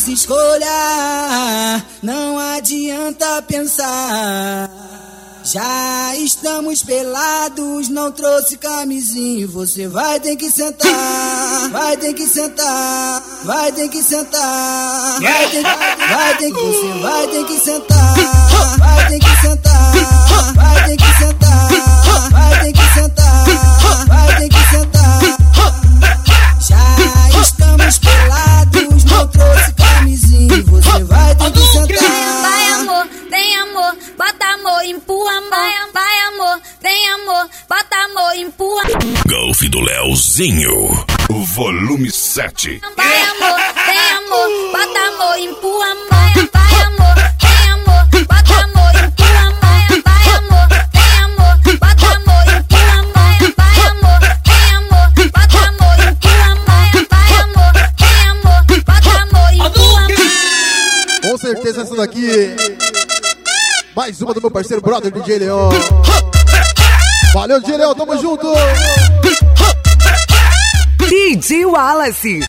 faz escolha, não adianta pensar. Já estamos pelados, não trouxe camisinha. Você vai ter que sentar, vai ter que sentar, vai ter que sentar, você vai ter que sentar, vai ter que sentar, vai ter que sentar, vai ter que sentar, vai ter que sentar. Já estamos pelados, não trouxe camisinha. Você vai ter que sentar. Vai amor, vem amor, bota amor, empurra amor. Vai amor, vem amor, bota amor, empurra. Golf do Leozinho, o volume 7. Vai amor, vem amor, bota amor, empurra amor. Vai amor, vem amor, bota amor, empurra amor. Vai amor, vem amor, bota amor, empurra amor. Vai amor, vem amor, bota amor, empurra amor. Vai amor, vem amor, bota amor, empurra amor. Com certeza essa daqui, mais uma do meu parceiro brother DJ Leon. Valeu, DJ Leon, tamo junto. DJ Wallace.